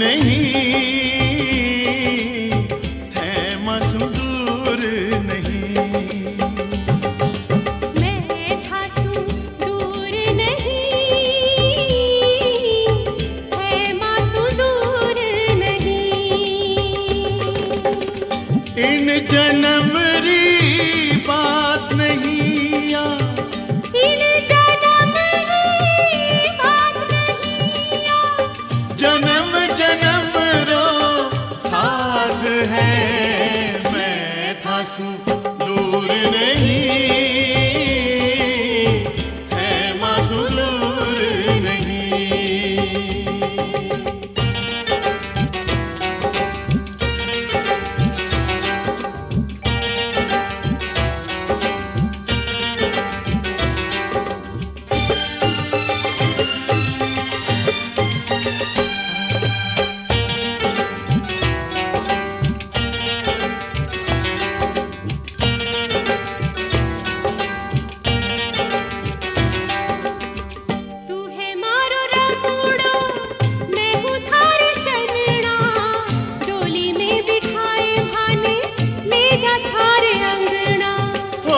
नहीं, थे मासूम दूर नहीं। मैं थासू दूर नहीं, है मासू दूर नहीं। इन जन्म री बात नहीं या, इन जन्म री बात नहीं या, जन्म जन्म रो साथ है। मैं थासू दूर नहीं, थे मासू दूर नहीं। तू है मारो रमूड़ो, मैं हूँ थारे चनड़ा। डोली में बिठाए भाने, ले जा थारे अंगना। ओ,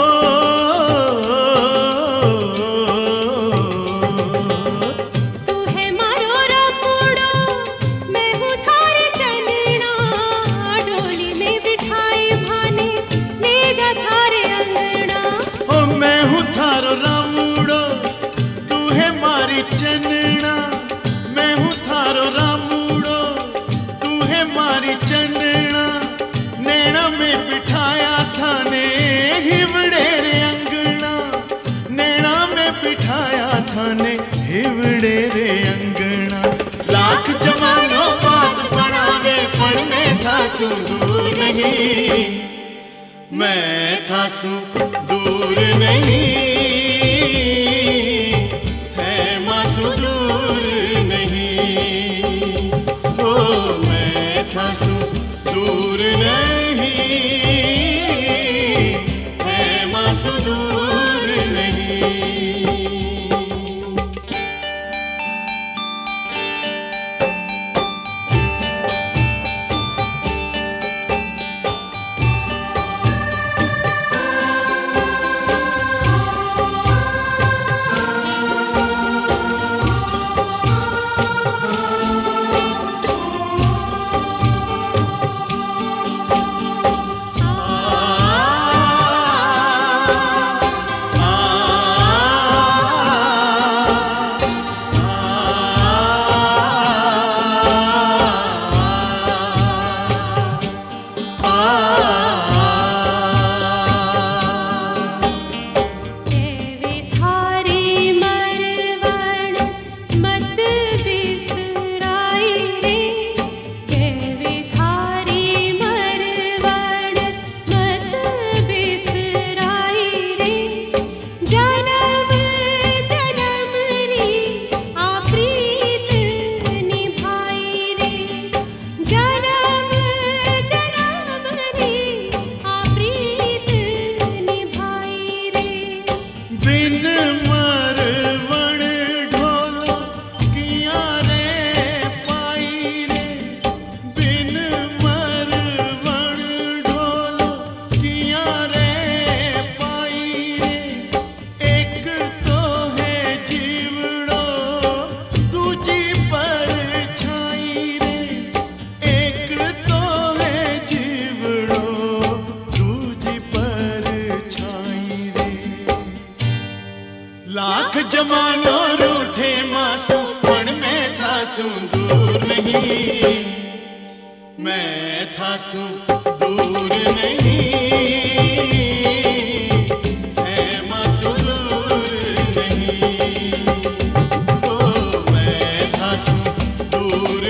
तू है मारो रमूड़ो, मैं हूँ थारे चनड़ा। डोली में बिठाए भाने, ले जा थारे अंगना। ओ मैं हूँ थारो रामूड़ो, तू है मारी चनना। मैं हूँ थारो रामूड़ो, तू है मारी चनना। नैना में बिठाया थाने हिवड़े रे अंगना। नैना में बिठाया थाने हिवड़े रे अंगना। लाख जमानो बात बनावे पण मैं थासू दूर नहीं। मैं थासू दूर नहीं, थे मासू दूर नहीं। ओ मैं थासू दूर नहीं, थे मासू दूर नहीं। एवे थारे मरवण मत बिसराई रे। एवे थारे मरवण मत बिसराई रे। जन्म जन्म री आ प्रीत निभाई रे। जन्म जन्म री आ प्रीत निभाई रे। बिन मरवण ढोलो किया रे पाई रे। बिन मरवण ढोलो किया रे पाई रे। एक तो है जीवड़ो, दूजी परछाई रे। एक तो है जीवड़ो, दूजी परछाई रे। लाख जमानो रूठे मासू पण मैं थासू दूर नहीं। मैं थासू दूर नहीं, है मासू दूर नहीं। ओ मैं थासू दूर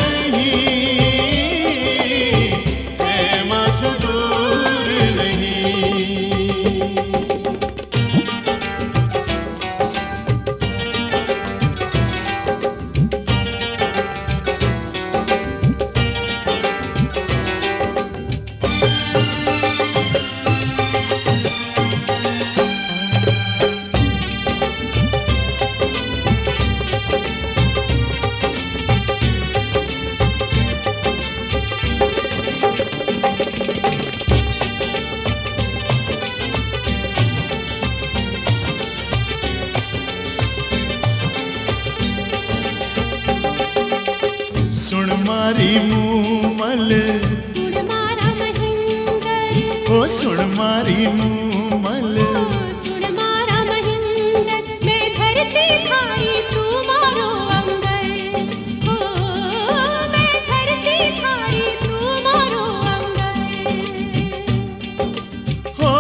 नहीं, है मासू दूर नहीं। मारी मूमल सुण मारा महिंदर हो सुण मारी मूमल सुण मारा महिंदर मैं धरती थारी तू मारो अंबर हो मैं धरती थारी तू मारो हो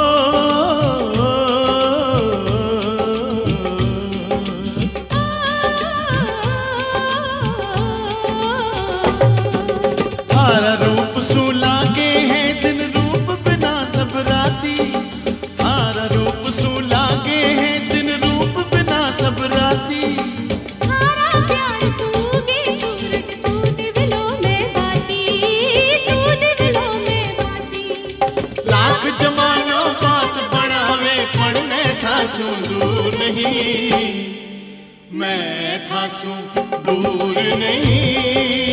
थारा रूप सुला के है दिन रूप बिना सब राती थारा रूप सुला के है दिन रूप बिना सब राती थारा प्यार सूगे सूरज तू दिवलो में बाती तू दिवलो में बाती लाख जमानो बात बढ़ावे पण मैं था सू दूर नहीं मैं था सू दूर नहीं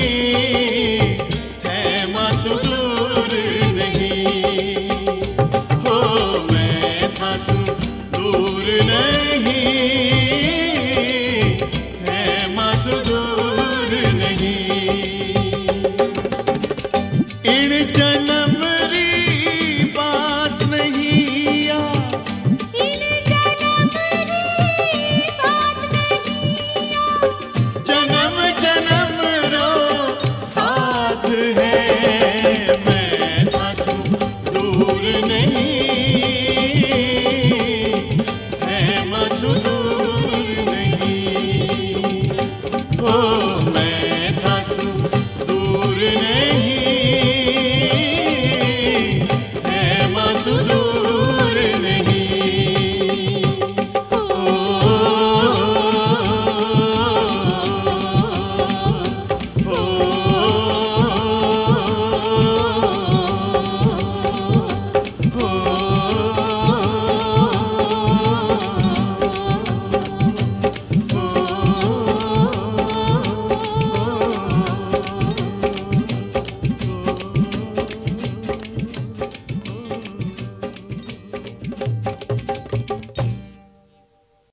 थे मासू दूर नहीं हो मैं था सू दूर नहीं थे मासू दूर नहीं इन जन